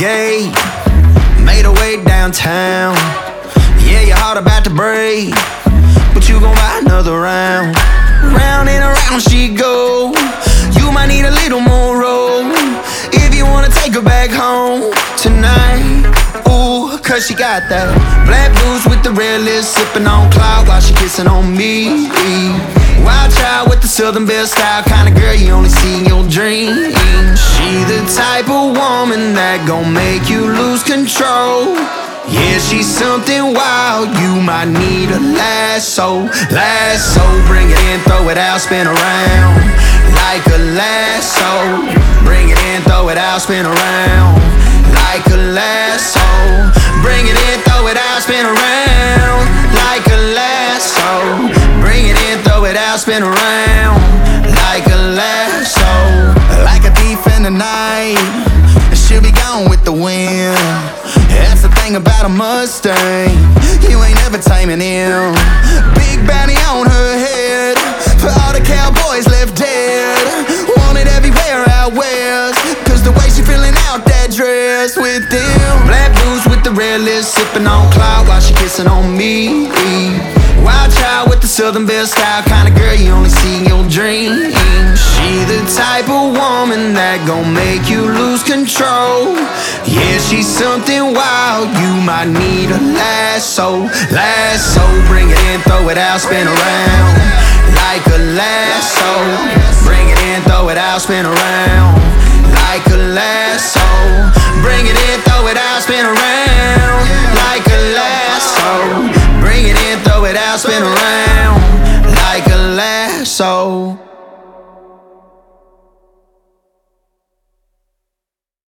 gate, made her way downtown. Yeah, your heart about to break, but you gon' buy another round. Round and around she go. You might need a little more room if you wanna take her back home tonight. Ooh, cause she got that black boots with the red lips, sipping on cloud while she kissing on me. Wild child with the Southern Belle style, kind of girl you only see in your dreams. She the type of woman that gon' make you lose control. Yeah, she's something wild, you might need a lasso. Lasso, bring it in, throw it out, spin around like a lasso. Bring it in, throw it out, spin around like a lasso. Bring it in, throw it out, spin around like a lasso. Bring it in, throw it out, spin around like a lasso. Like a thief in the night, she'll be gone with the wind. That's the thing about a Mustang, you ain't never taming him. Big bounty on her head, for all the cowboys left dead. Wanted everywhere out west, cause the way she feeling out that dress with them. Black boots with the red lips, sipping on cloud while she kissing on me. Wild child with the Southern Belle style, kind of girl you only see in your dreams. She the type of woman that gon' make you lose control. Yeah, she's something wild, you might need a lasso. Lasso, bring it in, throw it out, spin around like a lasso. Bring it in, throw it out, spin around like a lasso. Bring it in, throw it out, spin around like a lasso. Bring it in, throw it out, spin around like a lasso.